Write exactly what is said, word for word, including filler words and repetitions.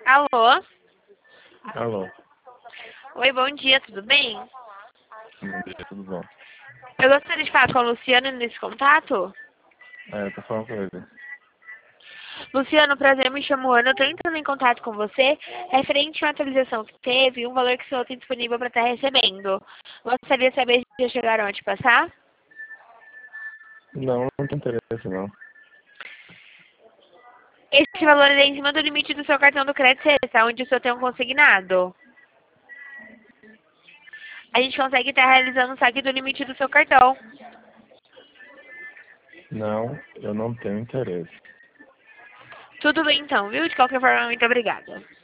Alô? Alô, Oi, bom dia, tudo bem? bom dia, tudo bom? Eu gostaria de falar com a Luciana nesse contato. É, eu tô falando com ele. Luciano, prazer, me chamo Ana. Eu tô entrando em contato com você referente a uma atualização que teve e um valor que o senhor tem disponível para estar recebendo. Gostaria de saber se já chegaram a te passar. Não, não tem interesse não. Esse valor é em cima do limite do seu cartão do crédito Sexta, onde o senhor tem um consignado. A gente consegue estar realizando o saque do limite do seu cartão. Não, eu não tenho interesse. Tudo bem então, viu? De qualquer forma, muito obrigada.